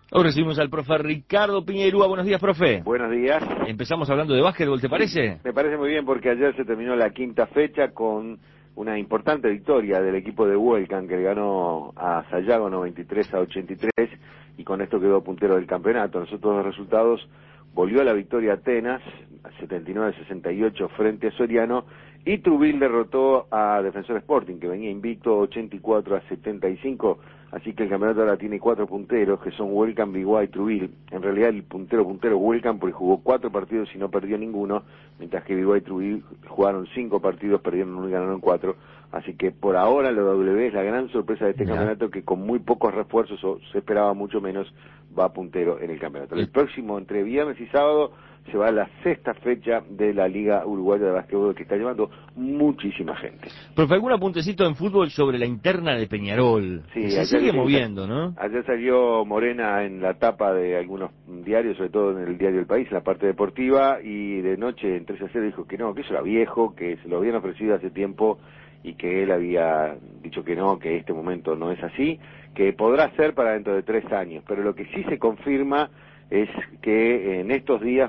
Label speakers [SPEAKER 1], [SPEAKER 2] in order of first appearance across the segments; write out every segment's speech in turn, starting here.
[SPEAKER 1] Hoy recibimos al profe Ricardo Piñeirúa. Buenos días, profe.
[SPEAKER 2] Buenos días.
[SPEAKER 1] Empezamos hablando de básquetbol, ¿te parece?
[SPEAKER 2] Me parece muy bien porque ayer se terminó la quinta fecha con una importante victoria del equipo de Welcome que le ganó a Sayago 93-83 y con esto quedó puntero del campeonato. En los otros dos resultados volvió a la victoria Atenas 79-68 frente a Soriano y Trubil derrotó a Defensor Sporting que venía invicto 84-75, así que el campeonato ahora tiene 4 punteros que son Welcome, Biguá y Trubil. En realidad el puntero Welcome porque jugó 4 partidos y no perdió ninguno, mientras que Biguá y Trubil jugaron 5 partidos, perdieron 1 y ganaron 4. Así que por ahora la W es la gran sorpresa de este campeonato, que con muy pocos refuerzos, o se esperaba mucho menos, va puntero en el campeonato. El próximo, entre viernes y sábado, se va a la sexta fecha de la Liga Uruguaya de Básquetbol, que está llevando muchísima gente.
[SPEAKER 1] Profe, algún apuntecito en fútbol sobre la interna de Peñarol,
[SPEAKER 2] Sí,
[SPEAKER 1] que se sigue moviendo, ¿no?
[SPEAKER 2] Ayer salió Morena en la tapa de algunos diarios, sobre todo en el diario El País, en la parte deportiva, y de noche en 3-0 dijo que no, que eso era viejo, que se lo habían ofrecido hace tiempo y que él había dicho que no, que este momento no es así, que podrá ser para dentro de 3 años, pero lo que sí se confirma es que en estos días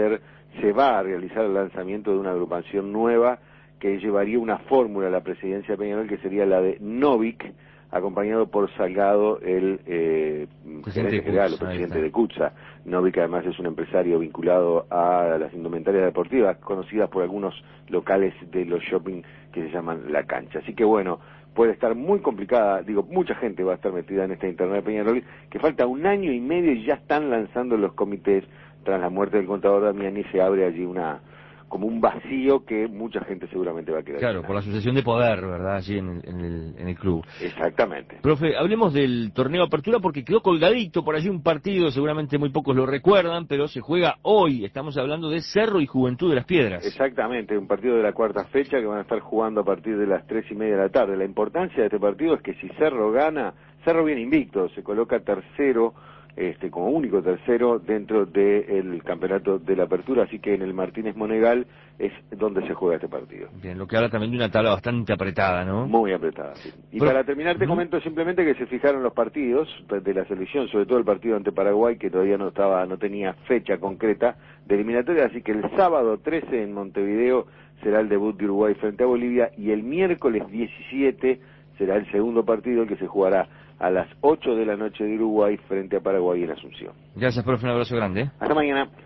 [SPEAKER 2] se va a realizar el lanzamiento de una agrupación nueva que llevaría una fórmula a la presidencia de Peñarol, que sería la de Novik, acompañado por Salgado, el gerente general o presidente de CUTSA. Novik además es un empresario vinculado a las indumentarias deportivas, conocidas por algunos locales de los shopping que se llaman La Cancha. Así que bueno, puede estar muy complicada, mucha gente va a estar metida en esta interna de Peñarol, que falta 1 año y medio y ya están lanzando los comités. Tras la muerte del contador Damiani se abre allí como un vacío que mucha gente seguramente va a quedar.
[SPEAKER 1] Claro, por la sucesión de poder, ¿verdad?, allí en el club.
[SPEAKER 2] Exactamente.
[SPEAKER 1] Profe, hablemos del torneo Apertura porque quedó colgadito por allí un partido, seguramente muy pocos lo recuerdan, pero se juega hoy. Estamos hablando de Cerro y Juventud de las Piedras.
[SPEAKER 2] Exactamente, un partido de la cuarta fecha que van a estar jugando a partir de las 3:30 de la tarde. La importancia de este partido es que si Cerro gana, Cerro viene invicto, se coloca tercero, como único tercero dentro del campeonato de la Apertura, así que en el Martínez Monegal es donde se juega este partido.
[SPEAKER 1] Bien, lo que habla también de una tabla bastante apretada, ¿no?
[SPEAKER 2] Muy apretada, sí. Y para terminar te comento simplemente que se fijaron los partidos de la selección, sobre todo el partido ante Paraguay, que todavía no tenía fecha concreta de eliminatoria, así que el sábado 13 en Montevideo será el debut de Uruguay frente a Bolivia, y el miércoles 17 será el segundo partido, que se jugará a las 8 de la noche de Uruguay frente a Paraguay en Asunción.
[SPEAKER 1] Gracias, profe, un abrazo grande.
[SPEAKER 2] Hasta mañana.